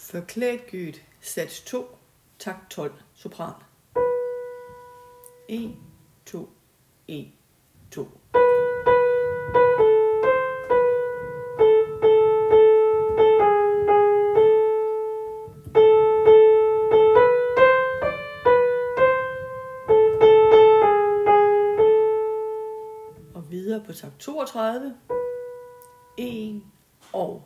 Forklædt Gøt, sats 2, takt 12, sopran. 1, 2, 1, 2. Og videre på takt 32. 1 og.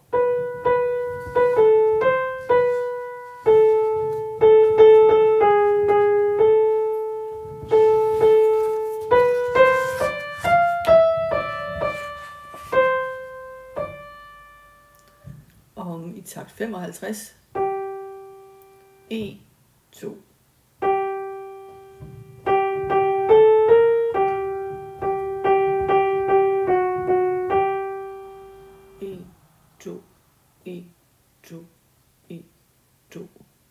Og i takt 55. 1, 2. To, 1, 2, 1, 2.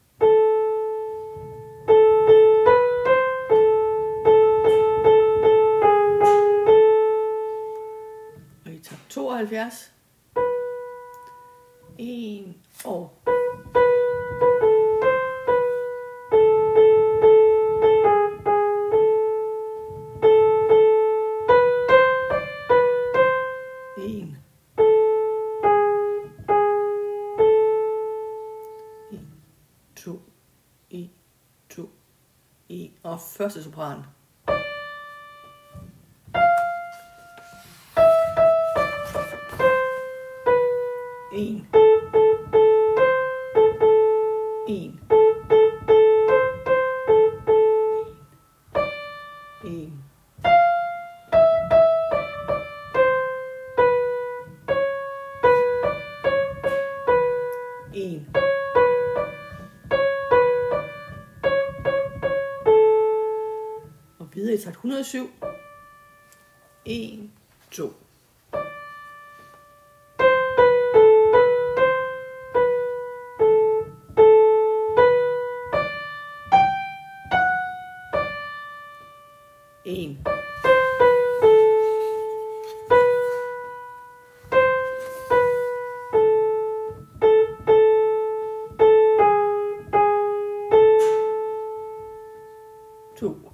Og i takt 72. 1 og. To, 1, 2, 1. Og første sopran. En. En. En. En. Og videre i takt 107. 1, 2. En. To.